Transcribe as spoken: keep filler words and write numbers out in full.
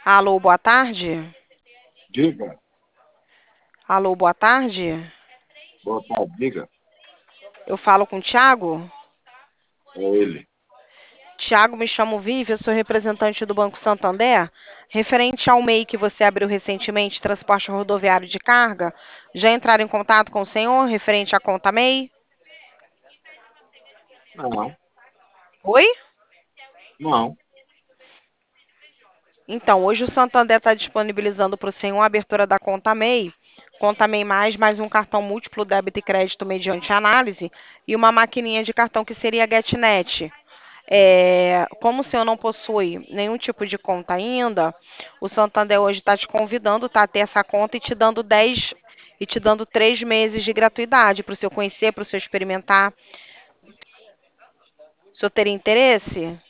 Alô, boa tarde. Diga, Alô, boa tarde. boa tarde, diga, Eu falo com o Thiago. é ele. Thiago, me chamo Vivi, eu sou representante do Banco Santander. Referente ao M E I que você abriu recentemente, transporte rodoviário de carga, já entraram em contato com o senhor referente à conta M E I? Não, Oi? não, Então, hoje o Santander está disponibilizando para o senhor a abertura da conta M E I, conta M E I mais, mais um cartão múltiplo débito e crédito mediante análise e uma maquininha de cartão que seria a GetNet. É, como o senhor não possui nenhum tipo de conta ainda, o Santander hoje está te convidando, tá, a ter essa conta e te dando dez e te dando três meses de gratuidade para o senhor conhecer, para o senhor experimentar. O senhor teria interesse?